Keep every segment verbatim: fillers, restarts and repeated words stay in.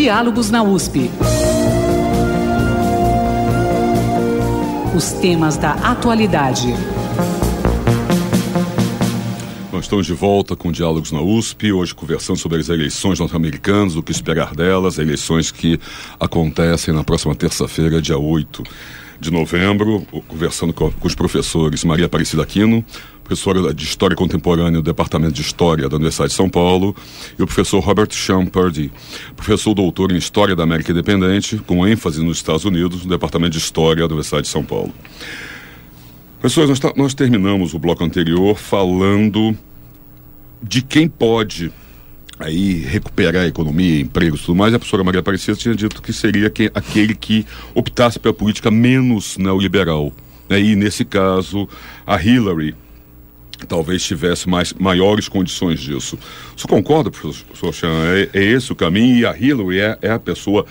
Diálogos na U S P. Os temas da atualidade. Nós estamos de volta com Diálogos na U S P, hoje conversando sobre as eleições norte-americanas, o que esperar delas, eleições que acontecem na próxima terça-feira, dia oito de novembro, conversando com, com os professores Maria Aparecida Aquino, professora de História Contemporânea do Departamento de História da Universidade de São Paulo, e o professor Robert Sean Purdy, professor doutor em História da América Independente, com ênfase nos Estados Unidos, no Departamento de História da Universidade de São Paulo. Professores, nós, ta- nós terminamos o bloco anterior falando de quem pode aí recuperar a economia, empregos e tudo mais. A professora Maria Aparecida tinha dito que seria que, aquele que optasse pela política menos neoliberal, né? E nesse caso a Hillary talvez tivesse mais, maiores condições disso. Você concorda, professor Sean? É, é esse o caminho, e a Hillary é, é a pessoa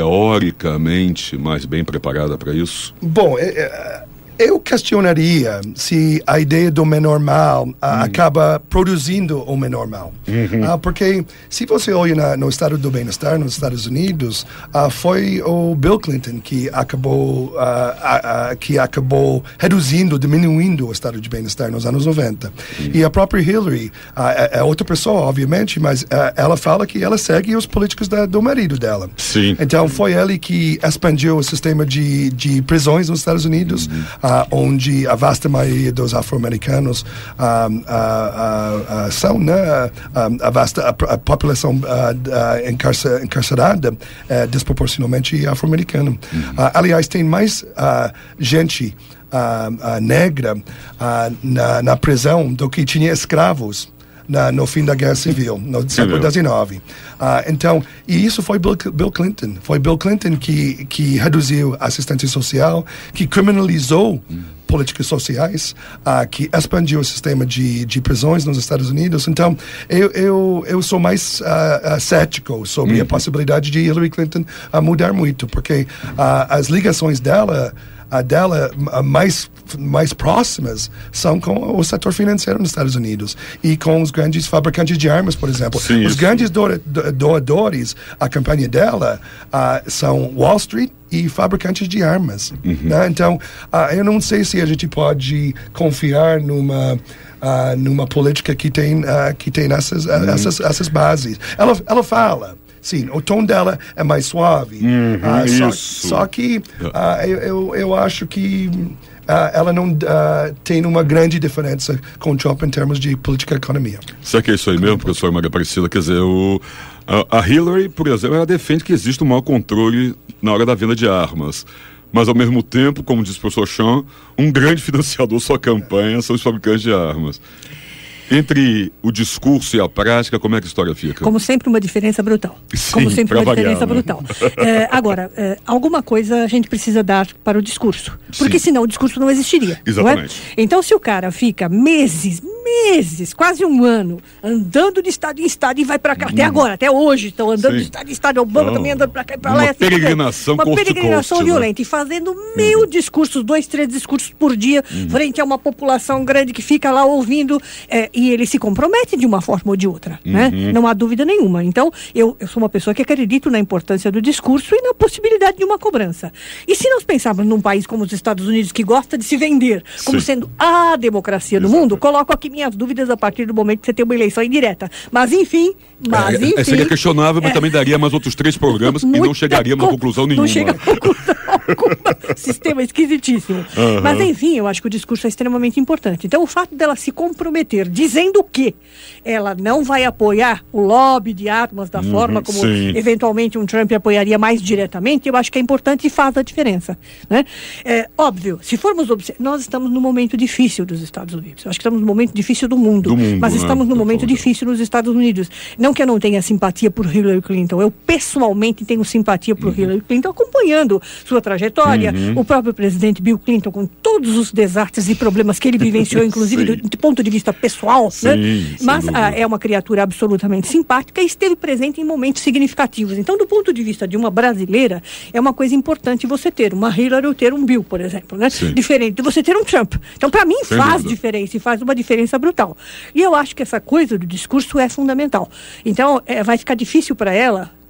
teoricamente mais bem preparada para isso? Bom, é, é... eu questionaria se a ideia do menor mal uh, hum. acaba produzindo o menor mal. Uhum. Uh, porque se você olha na, no estado do bem-estar nos Estados Unidos, uh, foi o Bill Clinton que acabou, uh, uh, uh, que acabou reduzindo, diminuindo o estado de bem-estar nos anos noventa. Uhum. E a própria Hillary uh, é, é outra pessoa, obviamente, mas uh, ela fala que ela segue os políticos da, do marido dela. Sim. Então foi ele que expandiu o sistema de, de prisões nos Estados Unidos, uhum. Uh, onde a vasta maioria dos afro-americanos um, uh, uh, uh, são, né, uh, a vasta a, a população uh, uh, encarcer, encarcerada uh, desproporcionalmente afro-americana. Uhum. Uh, aliás, tem mais uh, gente uh, uh, negra uh, na, na prisão do que tinha escravos Na, no fim da Guerra Civil, no século dezenove. Uh, então, e isso foi Bill, Bill Clinton. Foi Bill Clinton que, que reduziu a assistência social, que criminalizou hum. políticas sociais, uh, que expandiu o sistema de, de prisões nos Estados Unidos. Então, eu, eu, eu sou mais uh, uh, cético sobre uhum. a possibilidade de Hillary Clinton uh, mudar muito, porque uh, as ligações dela a dela a mais, mais próximas são com o setor financeiro nos Estados Unidos e com os grandes fabricantes de armas, por exemplo. Sim, os isso. grandes do, do, doadores à campanha dela uh, são Wall Street e fabricantes de armas. Uhum. Né? Então, uh, eu não sei se a gente pode confiar numa uh, numa política que tem, uh, que tem essas, uhum. uh, essas, essas bases. Ela, ela fala... Sim, o tom dela é mais suave. Uhum, uh, só, isso. só que uh, eu, eu, eu acho que uh, ela não uh, tem uma grande diferença com o Trump em termos de política e economia. Será que é isso aí mesmo, professor Maria Aparecida? Quer dizer, o, a, a Hillary, por exemplo, ela defende que existe um maior controle na hora da venda de armas. Mas, ao mesmo tempo, como diz o professor Sean, um grande financiador sua campanha são os fabricantes de armas. Entre o discurso e a prática, como é que a história fica? Como sempre, uma diferença brutal. Sim, Como sempre, uma variar, diferença né? brutal. É, agora, é, alguma coisa a gente precisa dar para o discurso. Porque Sim. senão o discurso não existiria. Exatamente. Não é? Então, se o cara fica meses, meses, quase um ano, andando de estado em estado e vai para cá, hum. até agora, até hoje, estão andando Sim. de estado em estado, Obama oh. também andando para cá e para Uma lá. Assim, peregrinação Uma coast peregrinação coast, violenta. Né? E fazendo mil uhum. discursos, dois, três discursos por dia, uhum. frente a uma população grande que fica lá ouvindo, é, e ele se compromete de uma forma ou de outra, uhum. né? Não há dúvida nenhuma. Então, eu, eu sou uma pessoa que acredito na importância do discurso e na possibilidade de uma cobrança. E se nós pensarmos num país como os Estados Unidos, que gosta de se vender como Sim. sendo a democracia do Exato. mundo, coloco aqui minhas dúvidas a partir do momento que você tem uma eleição indireta. Mas, enfim, mas, é, enfim... Seria questionável, mas é, também daria mais outros três programas e não chegaríamos a conclusão nenhuma. Não chega a conclusão alguma. Sistema esquisitíssimo. Uhum. Mas, enfim, eu acho que o discurso é extremamente importante. Então, o fato dela se comprometer, dizendo que ela não vai apoiar o lobby de armas da uhum, forma como sim. eventualmente um Trump apoiaria mais diretamente, eu acho que é importante e faz a diferença. Né? É óbvio, se formos observar, nós estamos num momento difícil dos Estados Unidos. Eu acho que estamos num momento difícil do mundo, do mundo mas estamos né? num momento difícil nos Estados Unidos. Não que eu não tenha simpatia por Hillary Clinton, eu pessoalmente tenho simpatia por uhum. Hillary Clinton, acompanhando sua trajetória, uhum. o próprio presidente Bill Clinton, com todos os desastres e problemas que ele vivenciou, inclusive do, do ponto de vista pessoal, sim, né? Mas ah, é uma criatura absolutamente simpática e esteve presente em momentos significativos. Então, do ponto de vista de uma brasileira, é uma coisa importante você ter uma Hillary ou ter um Bill, por exemplo, né? Sim. Diferente de você ter um Trump. Então, para mim, Sem faz dúvida. diferença e faz uma diferença brutal. E eu acho que essa coisa do discurso é fundamental. Então, é, vai ficar difícil para ela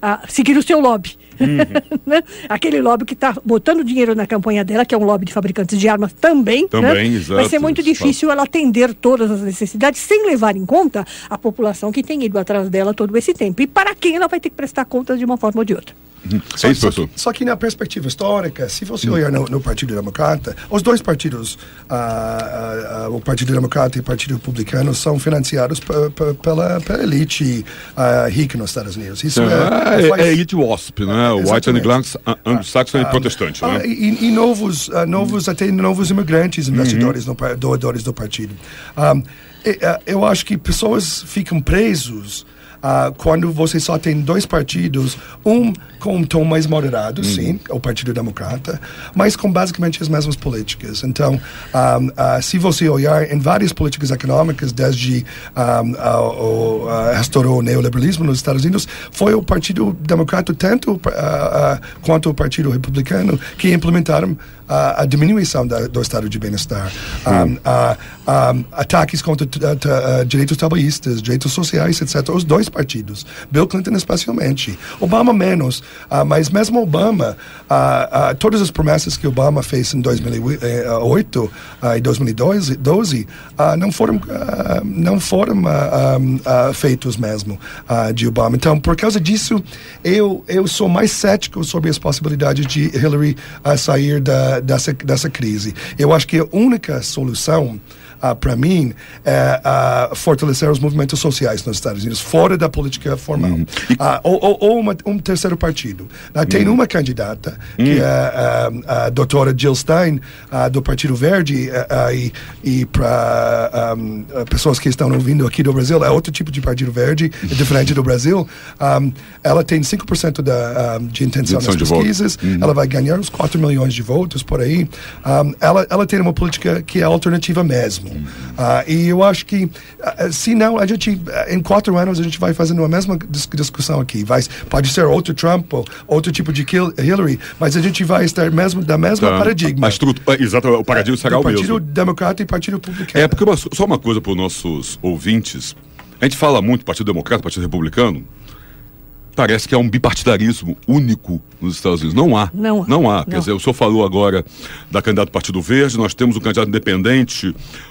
a seguir o seu lobby. Uhum. Né? Aquele lobby que está botando dinheiro na campanha dela, que é um lobby de fabricantes de armas também, também, né? exato, vai ser muito difícil ela atender todas as necessidades sem levar em conta a população que tem ido atrás dela todo esse tempo e para quem ela vai ter que prestar contas de uma forma ou de outra. Uhum. Só, é isso, só, que, só que na perspectiva histórica, se você olhar no, no Partido Democrata, os dois partidos, ah, ah, ah, o Partido Democrata e o Partido Republicano, são financiados p- p- pela, pela elite ah, rica nos Estados Unidos. Isso é, é, é, faz... é elite W A S P, né? Exatamente. White Anglo-Saxon ah, e ah, protestante, ah, né? E, e novos, uh, novos até novos imigrantes, investidores, uhum. no, doadores do partido. Um, e, uh, eu acho que pessoas ficam presos Uh, quando você só tem dois partidos, um com um tom mais moderado, uhum. sim, o Partido Democrata, mas com basicamente as mesmas políticas. Então, um, uh, se você olhar em várias políticas econômicas, desde um, uh, o uh, restaurou o neoliberalismo nos Estados Unidos, foi o Partido Democrata, tanto uh, uh, quanto o Partido Republicano, que implementaram Uh, a diminuição da, do estado de bem-estar, um, uh, um, ataques contra uh, uh, direitos trabalhistas, direitos sociais, etcétera. Os dois partidos, Bill Clinton especialmente, Obama menos, uh, mas mesmo Obama, uh, uh, todas as promessas que Obama fez em dois mil e oito uh, e dois mil e doze uh, não foram, uh, não foram uh, um, uh, feitos mesmo uh, de Obama. Então, por causa disso, eu, eu sou mais cético sobre as possibilidades de Hillary uh, sair da Dessa, dessa crise. Eu acho que a única solução Uh, para mim, é uh, fortalecer os movimentos sociais nos Estados Unidos, fora da política formal. Uhum. Uh, ou ou, ou uma, um terceiro partido. Uh, tem uhum. uma candidata, uhum. que é uh, a doutora Jill Stein, uh, do Partido Verde, uh, uh, e, e para um, pessoas que estão ouvindo aqui do Brasil, é outro tipo de Partido Verde, é diferente do Brasil. Um, ela tem cinco por cento da, um, de intenção nas pesquisas, uhum. ela vai ganhar uns quatro milhões de votos por aí. Um, ela, ela tem uma política que é alternativa mesmo. Uh, e eu acho que, uh, se não, a gente, uh, em quatro anos, a gente vai fazendo a mesma dis- discussão aqui. Vai, pode ser outro Trump ou outro tipo de Hillary, mas a gente vai estar mesmo da mesma tá. paradigma. A estrutura, exato, o paradigma será o mesmo. Partido Democrata e Partido Republicano. É, porque uma, só uma coisa para os nossos ouvintes. A gente fala muito Partido Democrata, Partido Republicano. Parece que há um bipartidarismo único nos Estados Unidos. Não há. Não, não há. Não. Quer dizer, o senhor falou agora da candidata do Partido Verde, nós temos um candidato independente,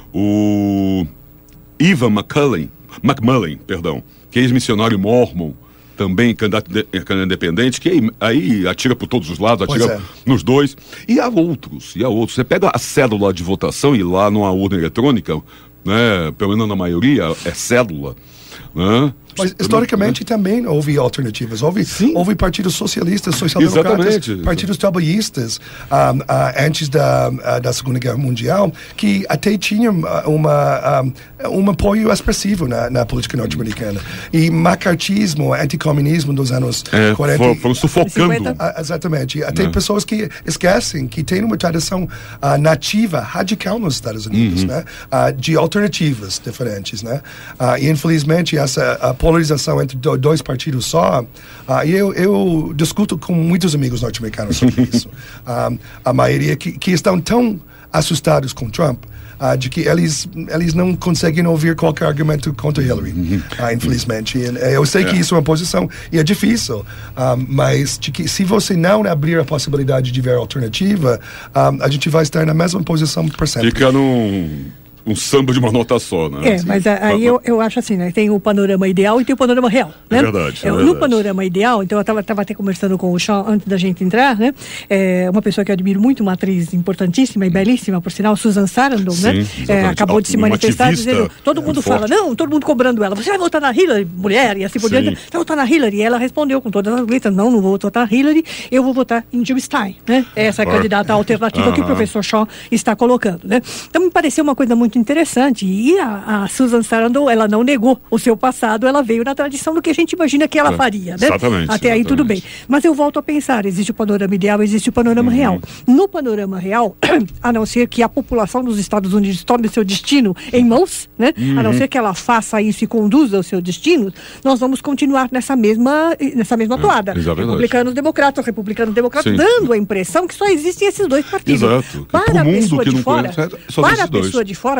o Ivan McMullen, McMullen, perdão, que é ex-missionário mormon, também candidato, de, candidato independente, que aí, aí atira por todos os lados, atira é. nos dois. E há outros, e há outros. Você pega a cédula de votação e lá numa urna eletrônica, né, pelo menos na maioria, é cédula, né? Mas historicamente também houve alternativas, houve, houve partidos socialistas, social-democratas, partidos trabalhistas um, uh, antes da, uh, da Segunda Guerra Mundial, que até tinham uma, um, um apoio expressivo na, na política norte-americana. E macartismo, anticomunismo dos anos é, quarenta... Foram, foram sufocando. Uh, exatamente. Até pessoas que esquecem que tem uma tradição uh, nativa, radical nos Estados Unidos, uhum. né? Uh, de alternativas diferentes, né? Uh, e infelizmente essa uh, polarização entre do, dois partidos só, uh, e eu, eu discuto com muitos amigos norte-americanos sobre isso. Um, a maioria que, que estão tão assustados com Trump, uh, de que eles, eles não conseguem ouvir qualquer argumento contra Hillary, uh, infelizmente. E, eu sei que isso é uma posição, e é difícil, um, mas de que se você não abrir a possibilidade de ver alternativa, um, a gente vai estar na mesma posição por sempre. Fica num... um samba de uma nota só, né? É, mas a, aí eu, eu acho assim, né? Tem o panorama ideal e tem o panorama real, né? É verdade, é eu, verdade. No panorama ideal, então eu estava tava até conversando com o Sean antes da gente entrar, né? É, uma pessoa que eu admiro muito, uma atriz importantíssima e belíssima, por sinal, Susan Sarandon, Sim, né? É, acabou de se manifestar dizendo, todo mundo é, fala, forte. não, todo mundo cobrando ela, você vai votar na Hillary, mulher, e assim por diante, vai votar na Hillary, e ela respondeu com todas as letras, não, não vou votar na Hillary, eu vou votar em Jill Stein, né? Essa é a candidata alternativa uh-huh. que o professor Sean está colocando, né? Então me pareceu uma coisa muito interessante. E a, a Susan Sarandon, ela não negou o seu passado, ela veio na tradição do que a gente imagina que ela é, faria, né? Exatamente. Até aí exatamente. Tudo bem. Mas eu volto a pensar, existe o panorama ideal, existe o panorama uhum. real. No panorama real, a não ser que a população dos Estados Unidos tome seu destino em mãos, né? Uhum. A não ser que ela faça isso e conduza o seu destino, nós vamos continuar nessa mesma, nessa mesma toada. É, republicanos democratas, republicanos democratas, Sim. dando a impressão que só existem esses dois partidos. Exato. Para a pessoa de fora, conhece, para a pessoa de fora,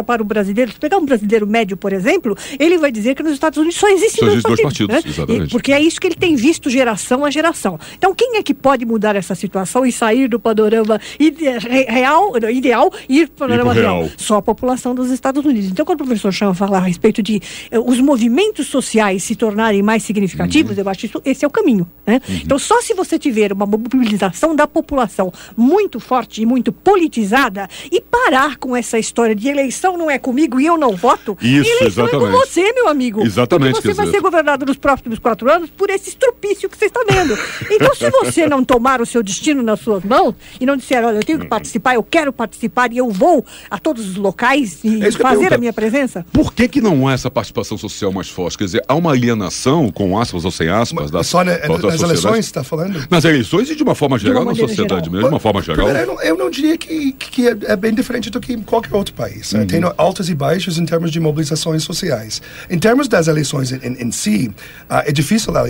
para o brasileiro, se pegar um brasileiro médio, por exemplo, ele vai dizer que nos Estados Unidos só existem só dois existe partidos. dois partidos, né? exatamente. E, porque é isso que ele tem visto geração a geração. Então, quem é que pode mudar essa situação e sair do panorama ide real, ideal e ir para o panorama real? real? Só a população dos Estados Unidos. Então, quando o professor Chan fala a respeito de eh, os movimentos sociais se tornarem mais significativos, uhum. eu acho que esse é o caminho. Né? Uhum. Então, só se você tiver uma mobilização da população muito forte e muito politizada e parar com essa história de eleição não é comigo e eu não voto, Isso, eleição exatamente. é com você, meu amigo. Exatamente. Porque você vai ser governado nos próximos quatro anos por esse estrupício que você está vendo. Então, se você não tomar o seu destino nas suas mãos e não disser, olha, eu tenho que participar, eu quero participar e eu vou a todos os locais e é fazer a minha presença. Por que que não há essa participação social mais forte? Quer dizer, há uma alienação, com aspas ou sem aspas, da, só na, da nas sociedade? eleições, você está falando? Nas eleições e de uma forma geral, uma na sociedade geral. mesmo, de uma forma geral. Eu não, eu não diria que, que é, é bem diferente do que em qualquer outro país. Uhum. Tem altos e baixos em termos de mobilizações sociais. Em termos das eleições em, em, em si, uh, é difícil uh,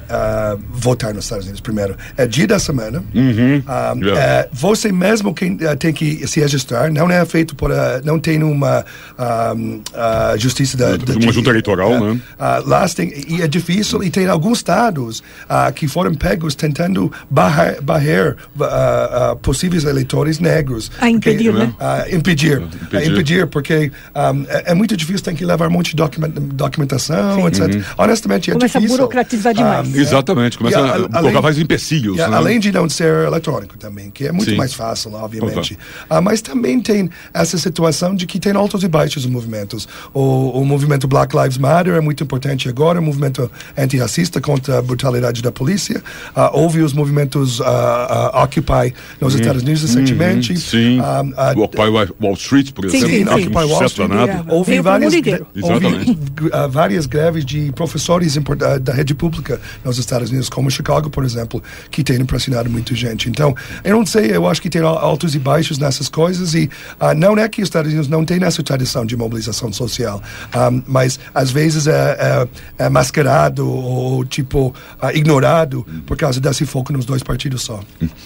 uh, votar nos Estados Unidos, primeiro. É dia da semana. Uhum. Um, yeah. uh, você mesmo quem, uh, tem que se registrar. Não é feito por... Uh, não tem uma um, uh, justiça da... da uma junta eleitoral, uh, né? Uh, lá tem, e é difícil. E tem alguns estados uh, que foram pegos tentando barrar, barrer uh, uh, possíveis eleitores negros. A impedir, porque, né? Uh, impedir. Impedir. Uh, impedir, porque um, é, é muito difícil, tem que levar um monte de document, documentação, Sim. etcétera. Uhum. Honestamente, é Começa difícil. a burocratizar demais. Um, Exatamente, começa a, a além, colocar vários empecilhos. yeah, né? Além de não ser eletrônico também, que é muito Sim. mais fácil, obviamente. Uh, mas também tem essa situação de que tem altos e baixos movimentos. O, o movimento Black Lives Matter é muito importante agora, o movimento antirracista contra a brutalidade da polícia. Uh, houve os movimentos uh, uh, Occupy nos uhum. Estados Unidos recentemente. Uhum. Sim, um, uh, o Occupy Wall Street, por exemplo. Sim, sim, sim. Occupy Wall Street. Nada. Houve várias, houve, Exatamente. uh, várias greves de professores da, da rede pública nos Estados Unidos, como Chicago, por exemplo, que tem impressionado muita gente. Então, eu não sei, eu acho que tem altos e baixos nessas coisas e uh, não é que os Estados Unidos não tem essa tradição de mobilização social, um, mas às vezes é, é, é mascarado ou tipo uh, ignorado por causa desse foco nos dois partidos só.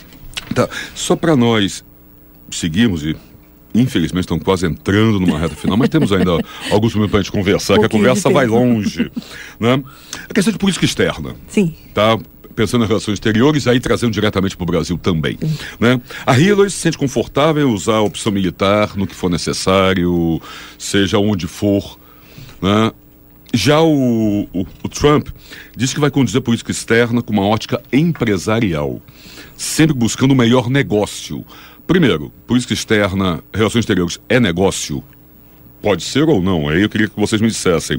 Tá. Só para nós seguirmos e infelizmente estão quase entrando numa reta final, mas temos ainda alguns minutos para a gente conversar, um que a conversa vai longe, né? A questão de política externa. Sim. Tá? Pensando em relações exteriores, aí trazendo diretamente para o Brasil também. Né? A Hillary se sente confortável em usar a opção militar no que for necessário, seja onde for. Né? Já o, o, o Trump diz que vai conduzir a política externa com uma ótica empresarial, sempre buscando o melhor negócio. Primeiro, política externa, relações exteriores é negócio? Pode ser ou não? Aí eu queria que vocês me dissessem.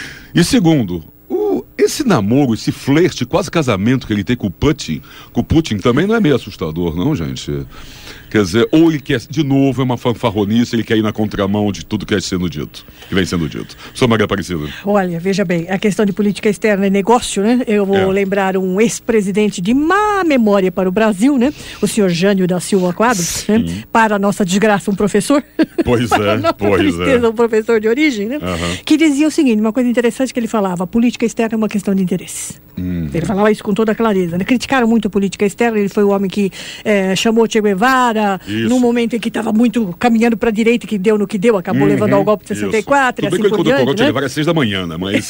E segundo, o, esse namoro, esse flerte, quase casamento que ele tem com o Putin, com o Putin também não é meio assustador, não, gente? Quer dizer, ou ele quer, de novo, é uma fanfarronice, ele quer ir na contramão de tudo que é sendo dito, que vem sendo dito. Sou Maria Aparecida. Olha, veja bem, a questão de política externa é negócio, né? Eu vou é. lembrar um ex-presidente de má memória para o Brasil, né? O senhor Jânio da Silva Quadros, né? Para a nossa desgraça, um professor. Pois para é, a nossa pois tristeza, é. um professor de origem, né? Uhum. Que dizia o seguinte, uma coisa interessante que ele falava, a política externa é uma questão de interesses. Uhum. Ele falava isso com toda clareza, né? Criticaram muito a política externa, ele foi o homem que é, chamou Che Guevara, isso. num momento em que estava muito caminhando para a direita, que deu no que deu, acabou uhum, levando ao golpe de sessenta e quatro, isso. e assim por diante, quando né? Che Guevara é seis da manhã, né? Mas...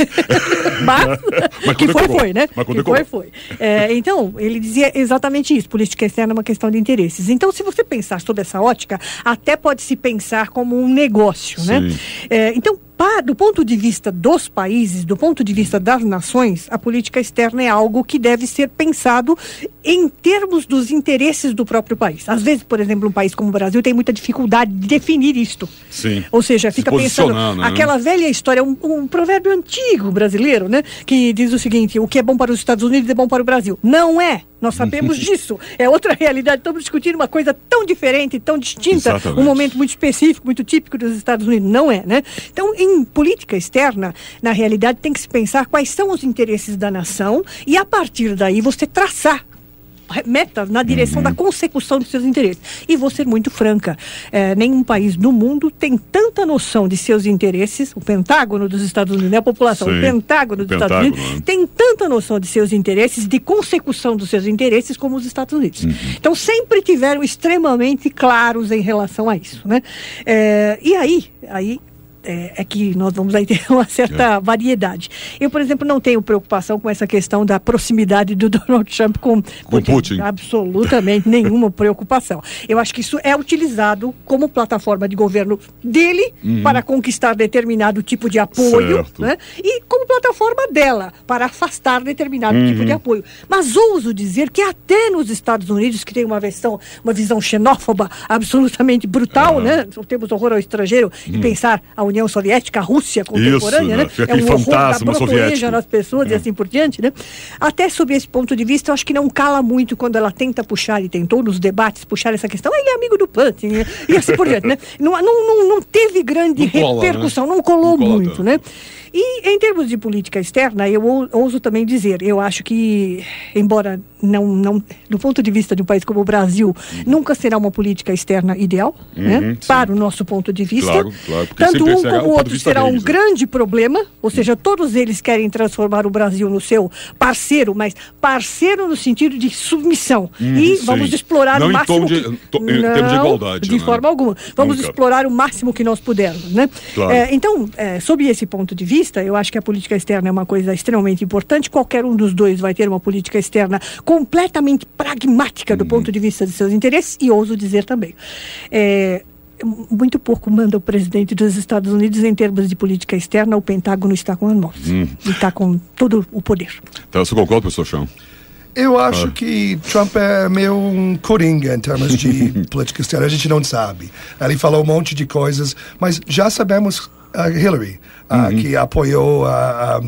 mas, mas que foi, foi, né? Mas que foi, foi. É, então, ele dizia exatamente isso, política externa é uma questão de interesses. Então, se você pensar sobre essa ótica, até pode se pensar como um negócio, né? É, então, Para, do ponto de vista dos países, do ponto de vista das nações, a política externa é algo que deve ser pensado em termos dos interesses do próprio país. Às vezes, por exemplo, um país como o Brasil tem muita dificuldade de definir isto. Sim. Ou seja, fica pensando, né? aquela velha história, um, um provérbio antigo brasileiro, né? Que diz o seguinte, o que é bom para os Estados Unidos é bom para o Brasil. Não é. Nós sabemos disso. É outra realidade. Estamos discutindo uma coisa tão diferente, tão distinta, Exatamente. Um momento muito específico, muito típico dos Estados Unidos. Não é, né? Então, em política externa, na realidade, tem que se pensar quais são os interesses da nação e, a partir daí, você traçar meta na direção uhum. da consecução dos seus interesses. E vou ser muito franca, é, nenhum país do mundo tem tanta noção de seus interesses, o Pentágono dos Estados Unidos, não é a população, Sim. o Pentágono dos Pentágono, Estados Unidos, né? tem tanta noção de seus interesses, de consecução dos seus interesses, como os Estados Unidos. Uhum. Então, sempre tiveram extremamente claros em relação a isso, né? É, e aí, aí É, é que nós vamos aí ter uma certa é. variedade. Eu, por exemplo, não tenho preocupação com essa questão da proximidade do Donald Trump com, com Putin. Absolutamente nenhuma preocupação. Eu acho que isso é utilizado como plataforma de governo dele uhum. para conquistar determinado tipo de apoio, né? E como plataforma dela para afastar determinado uhum. tipo de apoio. Mas ouso dizer que até nos Estados Unidos, que tem uma visão, uma visão xenófoba absolutamente brutal, uhum. né? Temos horror ao estrangeiro uhum. e pensar a União Soviética, a Rússia contemporânea, Isso, né? né? É um horror da brotoeja nas pessoas é. e assim por diante, né? Até sob esse ponto de vista, eu acho que não cala muito quando ela tenta puxar, e tentou nos debates puxar essa questão, ele é amigo do Putin, né? E assim por diante, né? Não, não, não, não teve grande não cola, repercussão, né? não colou não muito, cola, né? E em termos de política externa, eu ouso também dizer, eu acho que, embora não, não do ponto de vista de um país como o Brasil, uhum. nunca será uma política externa ideal, uhum, né? Para o nosso ponto de vista. Claro, claro, tanto um como o outro será um grande problema, ou seja, todos eles querem transformar o Brasil no seu parceiro, mas parceiro no sentido de submissão. Uhum, e sim. vamos explorar não o máximo... De, que... to, em não, termos de igualdade. De né? forma alguma. Vamos Nunca. explorar o máximo que nós pudermos, né? Claro. É, então, é, sob esse ponto de vista, eu acho que a política externa é uma coisa extremamente importante. Qualquer um dos dois vai ter uma política externa completamente pragmática do uhum. ponto de vista de seus interesses, e ouso dizer também. É, muito pouco manda o presidente dos Estados Unidos em termos de política externa. O Pentágono está com as mãos. Hum. E está com todo o poder. Então, você concorda, professor Chão? Eu acho ah. que Trump é meio um coringa em termos de política externa. A gente não sabe. Ele falou um monte de coisas, mas já sabemos a Hillary, uh, uhum. que apoiou o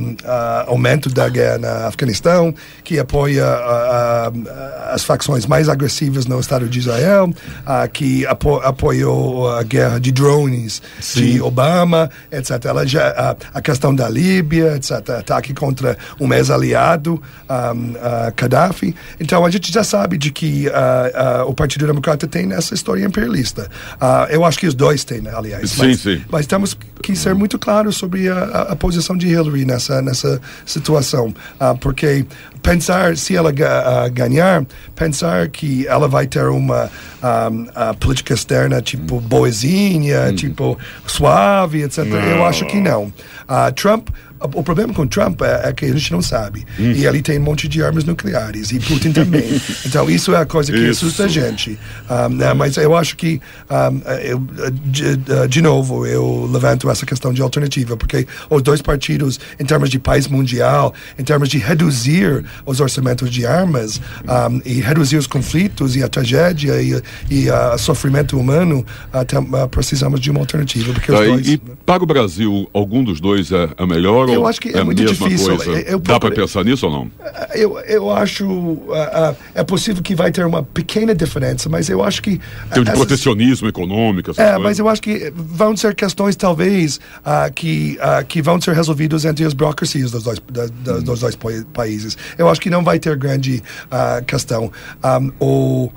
aumento da guerra na Afeganistão, que apoia uh, uh, as facções mais agressivas no Estado de Israel, uh, que apo apoiou a guerra de drones Sim. de Obama, etcétera. Ela já, uh, a questão da Líbia, etcétera. Ataque contra um ex-aliado, um, uh, Gaddafi. Então, a gente já sabe de que uh, uh, o Partido Democrata tem essa história imperialista. Uh, eu acho que os dois têm, né, aliás. Sim, mas, sim. mas temos que ser muito claros sobre a, a, a posição de Hillary nessa, nessa situação, uh, porque pensar, se ela uh, ganhar, pensar que ela vai ter uma um, a política externa tipo boazinha, hum. tipo suave, etcétera. Não. Eu acho que não. Uh, Trump, o problema com Trump é, é que a gente não sabe. Hum. E ele tem um monte de armas nucleares, e Putin também. Então isso é a coisa que isso. assusta a gente. Um, né, mas eu acho que, um, eu, de, de novo, eu levanto essa questão de alternativa, porque os dois partidos, em termos de paz mundial, em termos de reduzir os orçamentos de armas, um, e reduzir os conflitos e a tragédia e, e o uh, sofrimento humano, uh, tem, uh, precisamos de uma alternativa. Porque tá, os dois, e, e para o Brasil, algum dos dois é, é melhor? Eu acho que é, é muito difícil. Eu, eu, Dá para pensar nisso ou não? Eu, eu acho uh, uh, é possível que vai ter uma pequena diferença, mas eu acho que... Uh, Tem de essas, protecionismo econômico, essas É, coisas. mas eu acho que vão ser questões, talvez, uh, que, uh, que vão ser resolvidas entre as burocracias dos dois, da, da, hum. dos dois países. Eu acho que não vai ter grande uh, questão. Um, o...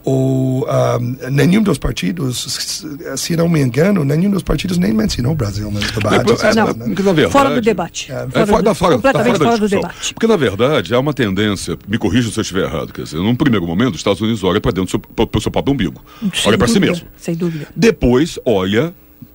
O, um, nenhum dos partidos, se não me engano, nenhum dos partidos nem mencionou o Brasil nos debates. É, não, né? porque, na verdade, fora do debate. É, fora, é, fora, do, fora, completamente fora, fora do discussão. debate. Porque, na verdade, há uma tendência, me corrija se eu estiver errado, quer dizer, num primeiro momento, os Estados Unidos olham para dentro do seu, seu próprio umbigo. Sem olha para si dúvida, mesmo. Sem dúvida. Depois, olha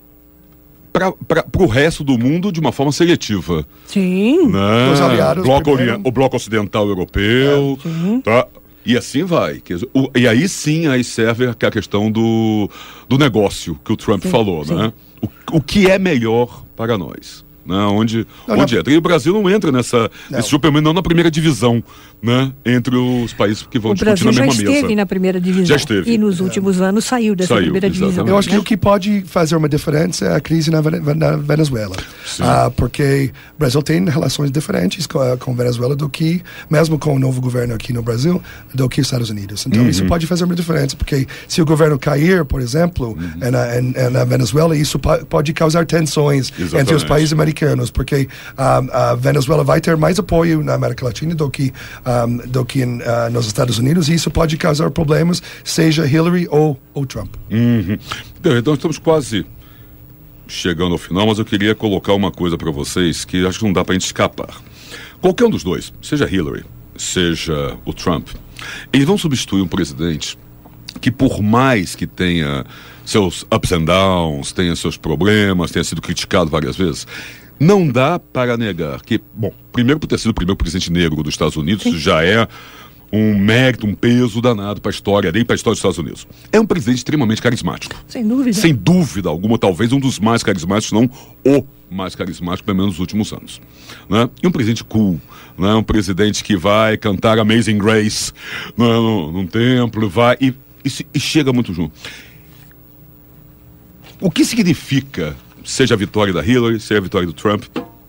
para o resto do mundo de uma forma seletiva. Sim. Né? Os aliados bloco primeiro... O bloco ocidental europeu, é, tá? E assim vai. E aí sim, aí serve a questão do, do negócio que o Trump sim, falou, sim. né? O, o que é melhor para nós. Né? Onde, não, onde não. entra. E o Brasil não entra nessa, nesse jogo, pelo menos não na primeira divisão, né? Entre os países que vão o discutir na mesma mesa. O Brasil já esteve na primeira divisão. Já esteve. E nos últimos é. anos saiu dessa saiu, primeira exatamente. divisão. Eu acho né? que o que pode fazer uma diferença é a crise na, na Venezuela. Ah, porque o Brasil tem relações diferentes com a com Venezuela do que, mesmo com o novo governo aqui no Brasil, do que os Estados Unidos. Então uhum. isso pode fazer uma diferença, porque se o governo cair, por exemplo, uhum. na, na Venezuela, isso pode causar tensões exatamente. entre os países americanos americanos, porque um, a Venezuela vai ter mais apoio na América Latina do que, um, do que em, uh, nos Estados Unidos, e isso pode causar problemas, seja Hillary ou, ou Trump. Uhum. Então estamos quase chegando ao final, mas eu queria colocar uma coisa para vocês que acho que não dá para a gente escapar. Qualquer um dos dois, seja Hillary, seja o Trump, eles vão substituir um presidente que, por mais que tenha seus ups and downs, tenha seus problemas, tenha sido criticado várias vezes, não dá para negar que, bom, primeiro por ter sido o primeiro presidente negro dos Estados Unidos, isso já é um mérito, um peso danado para a história, nem para a história dos Estados Unidos. É um presidente extremamente carismático. Sem dúvida. Sem dúvida alguma, talvez um dos mais carismáticos, não o mais carismático, pelo menos nos últimos anos. Né? E um presidente cool, né? Um presidente que vai cantar Amazing Grace, né? num, num templo, vai e, e, se, e chega muito junto. O que significa, seja a vitória da Hillary, seja a vitória do Trump,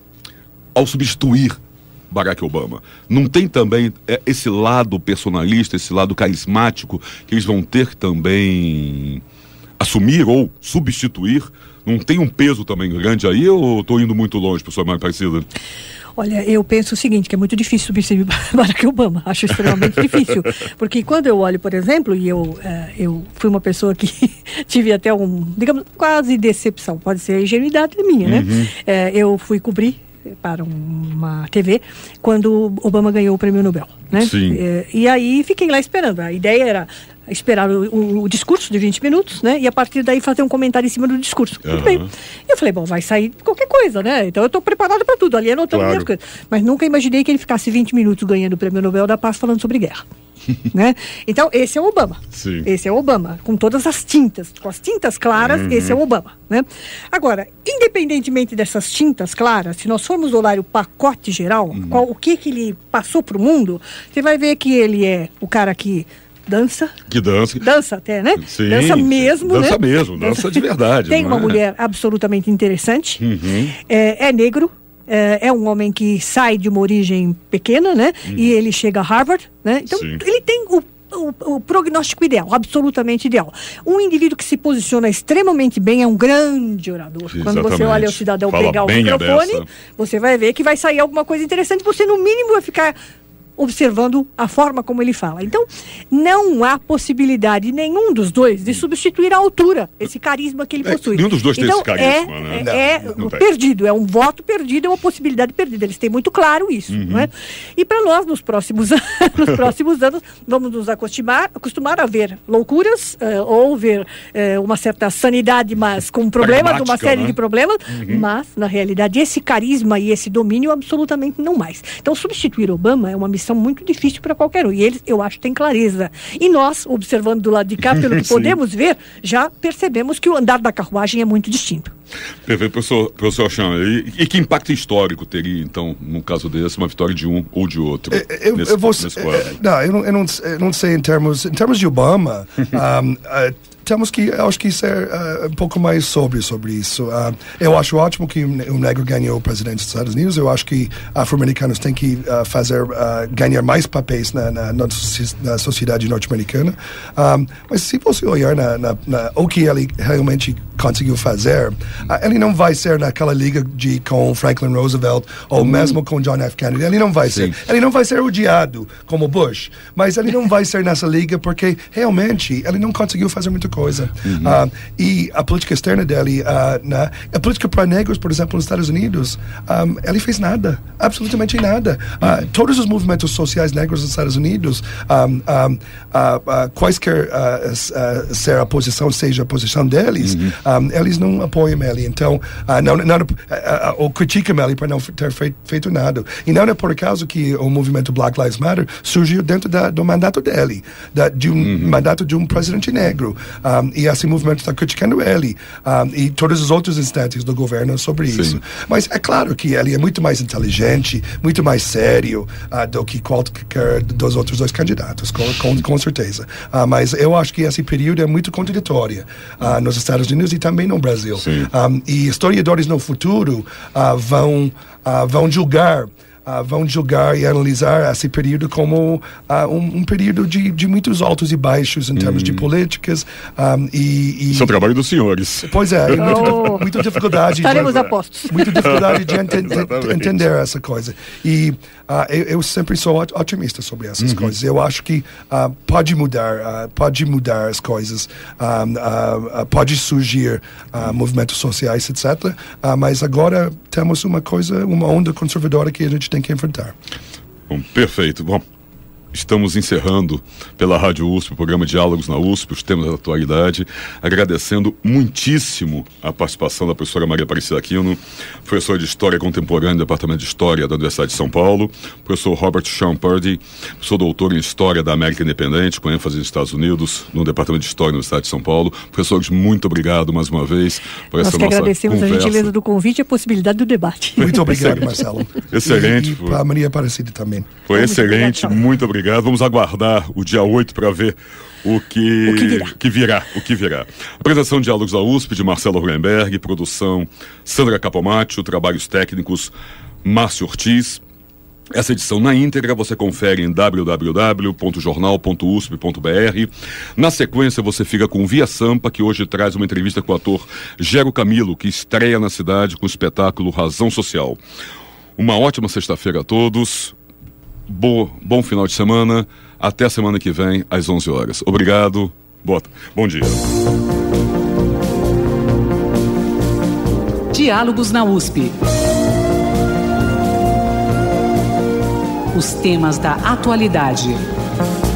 ao substituir Barack Obama? Não tem também é, esse lado personalista, esse lado carismático que eles vão ter que também assumir ou substituir? Não tem um peso também grande aí, ou estou indo muito longe, professor Mário Aparecida? Olha, eu penso o seguinte, que é muito difícil substituir Barack Obama, acho extremamente difícil, porque quando eu olho, por exemplo, e eu, uh, eu fui uma pessoa que tive até um, digamos, quase decepção, pode ser a ingenuidade minha, né? Uhum. Uh, eu fui cobrir para uma T V quando Obama ganhou o prêmio Nobel, né? Sim. Uh, e aí fiquei lá esperando, a ideia era esperar o, o, o discurso de vinte minutos, né? E a partir daí fazer um comentário em cima do discurso. Uhum. Tudo bem. E eu falei, bom, vai sair qualquer coisa, né? Então eu estou preparado para tudo, ali anotando claro. Minhas coisas. Mas nunca imaginei que ele ficasse vinte minutos ganhando o prêmio Nobel da Paz falando sobre guerra. Né? Então, esse é o Obama. Sim. Esse é o Obama, com todas as tintas, com as tintas claras, uhum. Esse é o Obama, né? Agora, independentemente dessas tintas claras, se nós formos olhar o pacote geral, uhum. qual, o que que ele passou para o mundo, você vai ver que ele é o cara que dança. Que dança. Dança até, né? Sim, dança mesmo, dança né? mesmo, dança de verdade. Tem não uma é? mulher absolutamente interessante, uhum. é, é negro, é, é um homem que sai de uma origem pequena, né? Uhum. E ele chega a Harvard, né? Então, sim. Ele tem o O, o prognóstico ideal, absolutamente ideal. Um indivíduo que se posiciona extremamente bem, é um grande orador. Exatamente. Quando você olha o cidadão Fala pegar o microfone, dessa. Você vai ver que vai sair alguma coisa interessante, você no mínimo vai ficar observando a forma como ele fala. Então, não há possibilidade nenhum dos dois de substituir a altura, esse carisma que ele é, possui. Nenhum dos dois então, tem esse carisma, é, né? É, não, não perdido, é um voto perdido, é uma possibilidade perdida. Eles têm muito claro isso, uhum. Não é? E para nós, nos próximos, nos próximos anos, vamos nos acostumar, acostumar a ver loucuras, uh, ou ver uh, uma certa sanidade, mas com problemas, uma série, né? De problemas, uhum. Mas, na realidade, esse carisma e esse domínio, absolutamente não mais. Então, substituir Obama é uma missão muito difícil para qualquer um, e eles, eu acho, têm clareza. E nós, observando do lado de cá, pelo que podemos ver, já percebemos que o andar da carruagem é muito distinto. Perfeito, professor, professor Chan, e, e que impacto histórico teria, então, no caso desse, uma vitória de um ou de outro? Eu, nesse, eu, vou, nesse quadro? Não, eu não, eu, não, eu não sei em termos, em termos de Obama, um, uh, temos que, eu acho que ser uh, um pouco mais sóbrio sobre isso. Uh, eu acho ótimo que um negro ganhou o presidente dos Estados Unidos. Eu acho que afro-americanos têm que uh, fazer, uh, ganhar mais papéis na, na, na sociedade norte-americana. Um, mas se você olhar na, na, na, o que ele realmente conseguiu fazer, uh, ele não vai ser naquela liga de, com Franklin Roosevelt ou uhum. mesmo com John F. Kennedy. Ele não vai Sim. ser. Ele não vai ser odiado como Bush, mas ele não vai ser nessa liga porque realmente ele não conseguiu fazer muita coisa. Uhum. Uh, e a política externa dele, uh, na, a política para negros, por exemplo, nos Estados Unidos, um, ele fez nada, absolutamente nada. Uh, uhum. Todos os movimentos sociais negros nos Estados Unidos, um, um, uh, uh, quaisquer uh, uh, ser a posição, seja a posição deles, uhum. um, eles não apoiam ele. Então, uh, não, não, uh, uh, ou criticam ele por não ter feito, feito nada. E não é por acaso que o movimento Black Lives Matter surgiu dentro da, do mandato dele, da, de um uhum. mandato de um presidente negro. Um, e esse movimento está criticando ele um, e todos os outros instantes do governo sobre Sim. isso. Mas é claro que ele é muito mais inteligente, muito mais sério uh, do que qualquer dos outros dois candidatos, com, com, com certeza. Uh, mas eu acho que esse período é muito contraditório uh, nos Estados Unidos e também no Brasil. Um, e historiadores no futuro uh, vão, uh, vão julgar uh, vão julgar e analisar esse período como uh, um, um período de, de muitos altos e baixos em termos hum. de políticas. Um, e, e... Isso é o trabalho dos senhores. Pois é, e muita, oh. muita dificuldade. Estaremos de, apostos. Muita dificuldade de enten de entender essa coisa. E uh, eu, eu sempre sou otimista sobre essas uhum. coisas. Eu acho que uh, pode mudar, uh, pode mudar as coisas, um, uh, uh, pode surgir uh, movimentos sociais, etcétera. Uh, mas agora temos uma coisa, uma onda conservadora que a gente tem que enfrentar. Bom, perfeito. Bom, estamos encerrando pela Rádio U S P, o programa Diálogos na U S P, os temas da atualidade, agradecendo muitíssimo a participação da professora Maria Aparecida Aquino, professora de História Contemporânea do Departamento de História da Universidade de São Paulo, professor Robert Sean Purdy, professor doutor em História da América Independente, com ênfase nos Estados Unidos, no Departamento de História da Universidade de São Paulo. Professores, muito obrigado mais uma vez por Nós essa que nossa agradecemos conversa. A gentileza do convite e a possibilidade do debate. Muito obrigado, Marcelo. Excelente. E, e para a Maria Aparecida também. Foi muito excelente, obrigado. Muito obrigado. Vamos aguardar o dia oito para ver o que, o que, virá. que virá. O que virá. Apresentação de Diálogos da U S P de Marcelo Hulenberg, produção Sandra Capomaccio, trabalhos técnicos Márcio Ortiz. Essa edição na íntegra você confere em w w w ponto jornal ponto u s p ponto b r. Na sequência você fica com Via Sampa, que hoje traz uma entrevista com o ator Gero Camilo, que estreia na cidade com o espetáculo Razão Social. Uma ótima sexta-feira a todos. Bo, bom final de semana, até a semana que vem às onze horas. Obrigado, boa, bom dia. Diálogos na U S P. Os temas da atualidade.